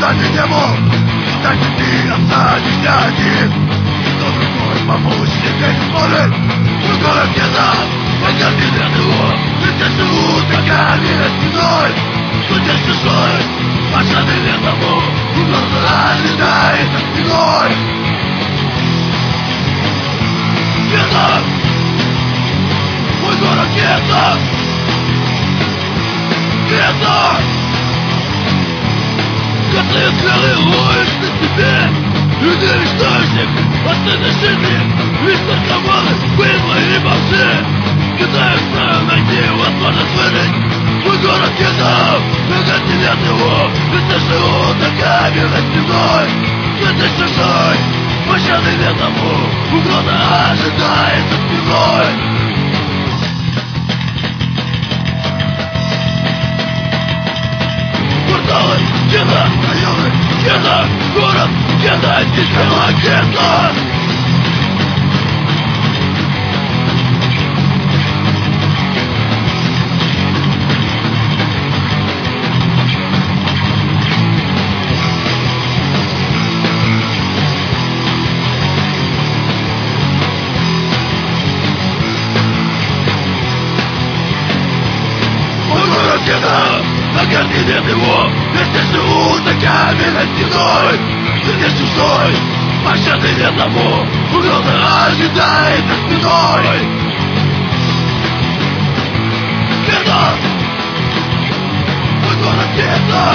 бы не был, так ты останешься один. Никто другой помощник не сможет. В город где-то, пока ты нет его, люди живут веками за спиной. Кто-то чужой, машины нет тому, угроза летает за спиной. Где-то, мой город где-то, где-то. Коты белые ловишь на себе, люди мечтающих от этой жизни. Ведь наркоманы, быдло и бомжи пытаются найти возможность выжить. Мой город где-то, пока нет его, ведь живут ногами за спиной. Кто-то чужой, пощады нет тому, угроза ожидает за спиной. Кварталы, где-то, районы, где-то, город, где-то, дикого где-то. Где-то, пока нет его, вместе живут ногами за стеной. Где чужой, пощады нет тому, угроза ожидает за спиной. Где-то, мой город где-то.